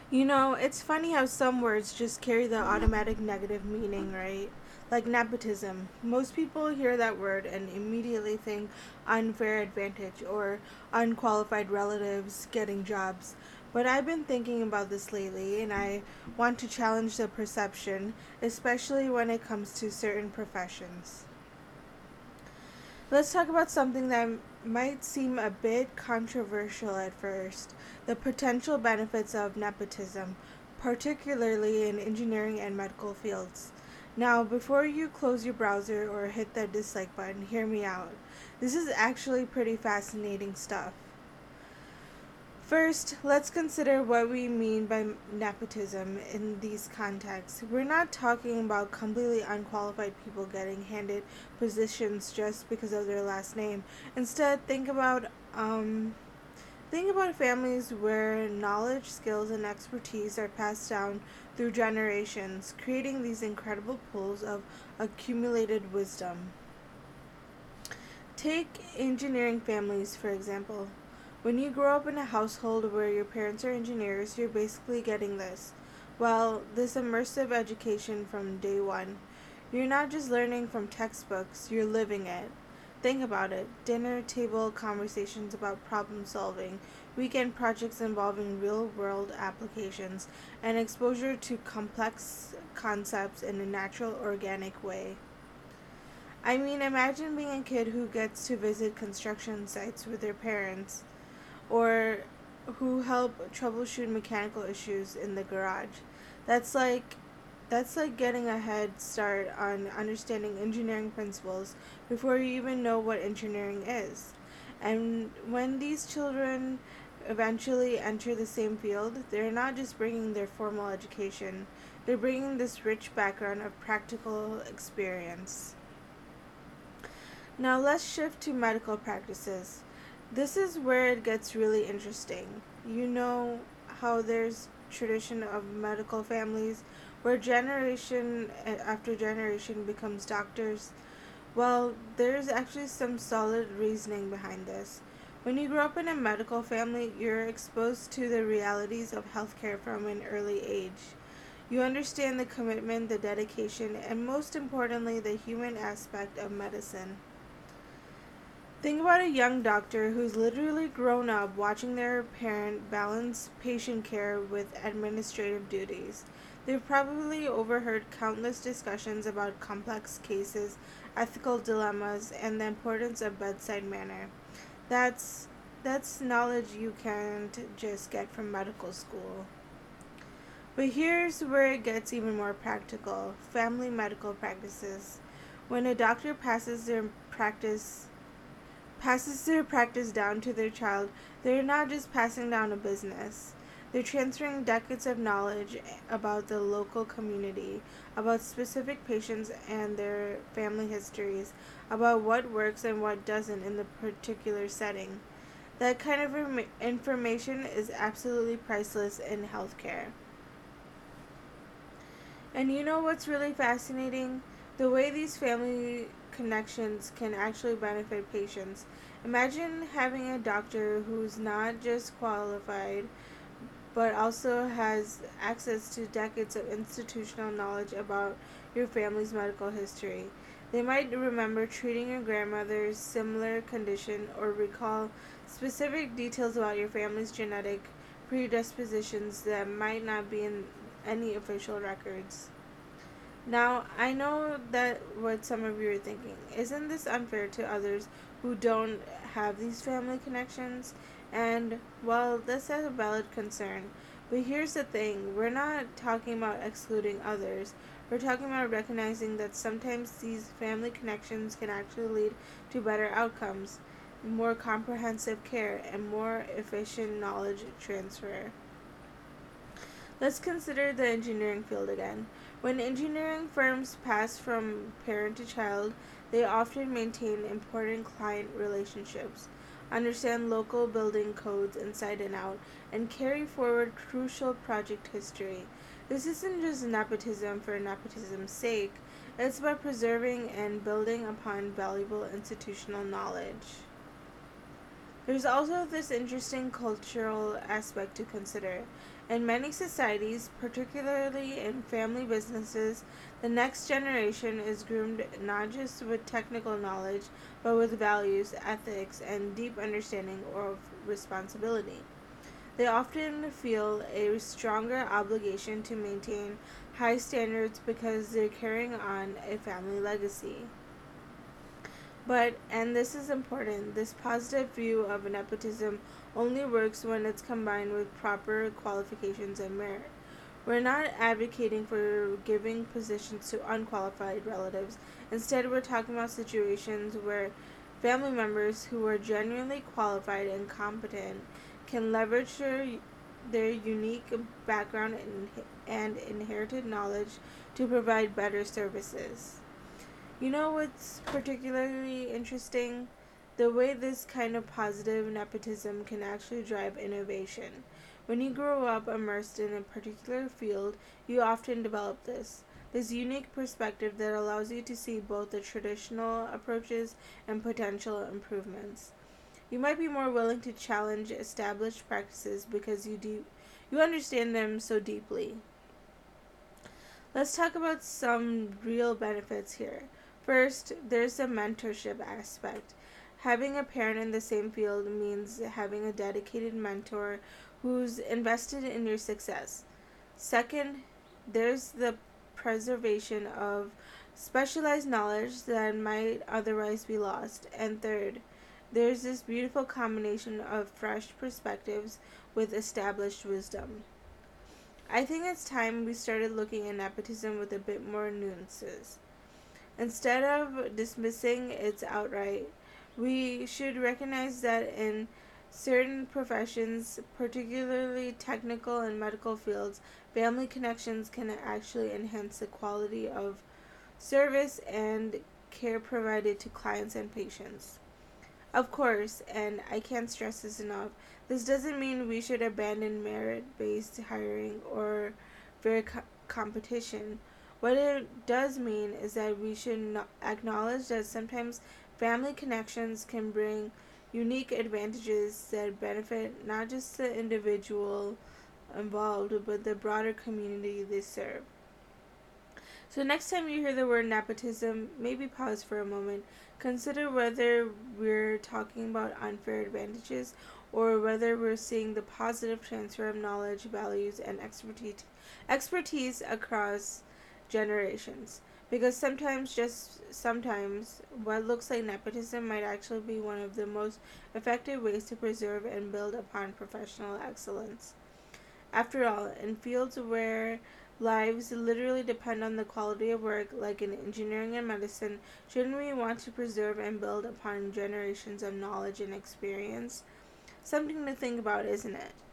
It's funny how some words just carry the automatic negative meaning, right? Like nepotism. Most people hear that word and immediately think unfair advantage or unqualified relatives getting jobs. But I've been thinking about this lately and I want to challenge the perception, especially when it comes to certain professions. Let's talk about something that might seem a bit controversial at first: the potential benefits of nepotism, particularly in engineering and medical fields. Now, before you close your browser or hit the dislike button, hear me out. This is actually pretty fascinating stuff. First, let's consider what we mean by nepotism in these contexts. We're not talking about completely unqualified people getting handed positions just because of their last name. Instead, think about families where knowledge, skills, and expertise are passed down through generations, creating these incredible pools of accumulated wisdom. Take engineering families, for example. When you grow up in a household where your parents are engineers, you're basically getting this. Well, this immersive education from day one. You're not just learning from textbooks, you're living it. Think about it: dinner table conversations about problem solving, weekend projects involving real world applications, and exposure to complex concepts in a natural, organic way. I mean, imagine being a kid who gets to visit construction sites with their parents, or who help troubleshoot mechanical issues in the garage. That's like that's like getting a head start on understanding engineering principles before you even know what engineering is. And when these children eventually enter the same field, they're not just bringing their formal education, they're bringing this rich background of practical experience. Now let's shift to medical practices. This is where it gets really interesting. You know how there's tradition of medical families where generation after generation becomes doctors? Well, there's actually some solid reasoning behind this. When you grow up in a medical family, you're exposed to the realities of healthcare from an early age. You understand the commitment, the dedication, and most importantly, the human aspect of medicine. Think about a young doctor who's literally grown up watching their parent balance patient care with administrative duties. They've probably overheard countless discussions about complex cases, ethical dilemmas, and the importance of bedside manner. That's that's knowledge you can't just get from medical school. But here's where it gets even more practical: family medical practices. When a doctor passes their practice down to their child, they're not just passing down a business. They're transferring decades of knowledge about the local community, about specific patients and their family histories, about what works and what doesn't in the particular setting. That kind of information is absolutely priceless in healthcare. And you know what's really fascinating? The way these family connections can actually benefit patients. Imagine having a doctor who's not just qualified but also has access to decades of institutional knowledge about your family's medical history. They might remember treating your grandmother's similar condition or recall specific details about your family's genetic predispositions that might not be in any official records. Now, I know that what some of you are thinking. Isn't this unfair to others who don't have these family connections? And, well, that's a valid concern. But here's the thing: we're not talking about excluding others. We're talking about recognizing that sometimes these family connections can actually lead to better outcomes, more comprehensive care, and more efficient knowledge transfer. Let's consider the engineering field again. When engineering firms pass from parent to child, they often maintain important client relationships, understand local building codes inside and out, and carry forward crucial project history. This isn't just nepotism for nepotism's sake, it's about preserving and building upon valuable institutional knowledge. There's also this interesting cultural aspect to consider. In many societies, particularly in family businesses, the next generation is groomed not just with technical knowledge, but with values, ethics, and deep understanding of responsibility. They often feel a stronger obligation to maintain high standards because they're carrying on a family legacy. But, and this is important, this positive view of nepotism only works when it's combined with proper qualifications and merit. We're not advocating for giving positions to unqualified relatives. Instead, we're talking about situations where family members who are genuinely qualified and competent can leverage their unique background and inherited knowledge to provide better services. You know what's particularly interesting? The way this kind of positive nepotism can actually drive innovation. When you grow up immersed in a particular field, you often develop this unique perspective that allows you to see both the traditional approaches and potential improvements. You might be more willing to challenge established practices because you understand them so deeply. Let's talk about some real benefits here. First, there's the mentorship aspect. Having a parent in the same field means having a dedicated mentor who's invested in your success. Second, there's the preservation of specialized knowledge that might otherwise be lost. And third, there's this beautiful combination of fresh perspectives with established wisdom. I think it's time we started looking at nepotism with a bit more nuances. Instead of dismissing it outright, we should recognize that in certain professions, particularly technical and medical fields, family connections can actually enhance the quality of service and care provided to clients and patients. Of course, and I can't stress this enough, this doesn't mean we should abandon merit based hiring or fair competition. What it does mean is that we should acknowledge that sometimes family connections can bring unique advantages that benefit not just the individual involved, but the broader community they serve. So, next time you hear the word nepotism, maybe pause for a moment. Consider whether we're talking about unfair advantages or whether we're seeing the positive transfer of knowledge, values, and expertise across generations. Because sometimes, just sometimes, what looks like nepotism might actually be one of the most effective ways to preserve and build upon professional excellence. After all, in fields where lives literally depend on the quality of work, like in engineering and medicine, shouldn't we want to preserve and build upon generations of knowledge and experience? Something to think about, isn't it?